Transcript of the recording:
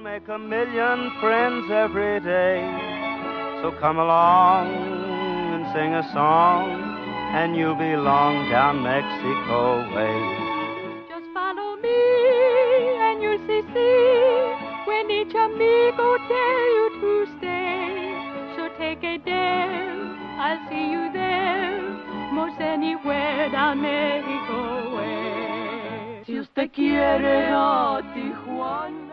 make a million friends every day. So come along and sing a song, and you'll belong down Mexico way. Just follow me and you'll see when each amigo tell you to stay. So take a dare, I'll see you there, most anywhere down Mexico way. Si usted quiere a Tijuana.